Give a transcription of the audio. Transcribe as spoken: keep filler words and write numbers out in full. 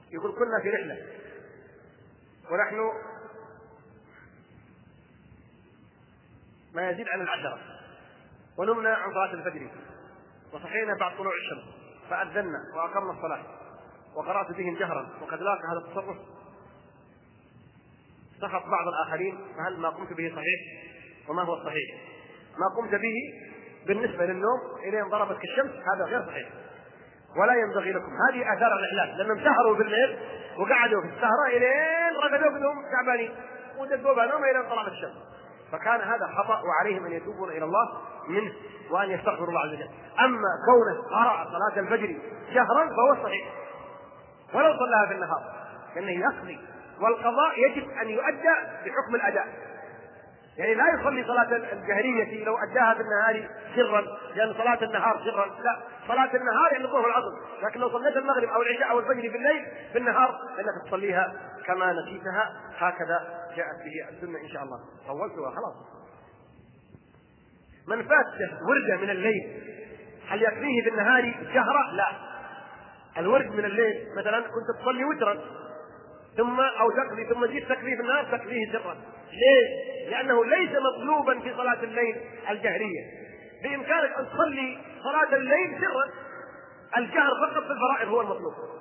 يقول كنا في رحلة ونحن ما يزيد عن العشرة ونمنا عن صلاة الفجر وصحينا بعد طلوع الشمس فأذنا وأقمنا الصلاة وقرأت بهم جهرا وقد لاقى هذا التصرف سخط بعض الآخرين، فهل ما قمت به صحيح؟ وما هو الصحيح؟ ما قمت به بالنسبة للنوم إلى أن ضربتك الشمس هذا غير صحيح ولا ينبغي لكم. هذه آثار الرحلات لأنهم سهروا بالليل وقعدوا في السهرة إلين رقدوا بدهم تعبانين ودقوا بنوم إلى أن طلعت الشمس، فكان هذا خطأ وعليهم أن يتوبون إلى الله منه وأن يستغفروا الله عز وجل. أما كونه قرأ صلاة الفجر جهرا فهو صحيح ولو صلاها في النهار لأنه يقضي، والقضاء يجب أن يؤدى بحكم الأداء، يعني لا يصلي صلاة الجهرية لو أداها في النهار سرا لأن صلاة النهار سرا، لا، صلاة النهار يعني الظهر والعصر، لكن لو صليت المغرب أو العشاء أو الفجر في الليل في النهار فإنك تصليها كما نسيتها، هكذا جاءت به السنة إن شاء الله. طولتها خلاص. من فاته ورده من الليل هل يكفيه في النهار جهرة؟ لا، الورد من الليل مثلا كنت تصلي وترا ثم أو تقضي ثم جيت تقضي في النهار تقضيه سرا. ليه؟ لأنه ليس مطلوبا في صلاة الليل الجهرية، بإمكانك أن تصلي صلاة الليل سرا، الجهر فقط في الفرائض هو المطلوب.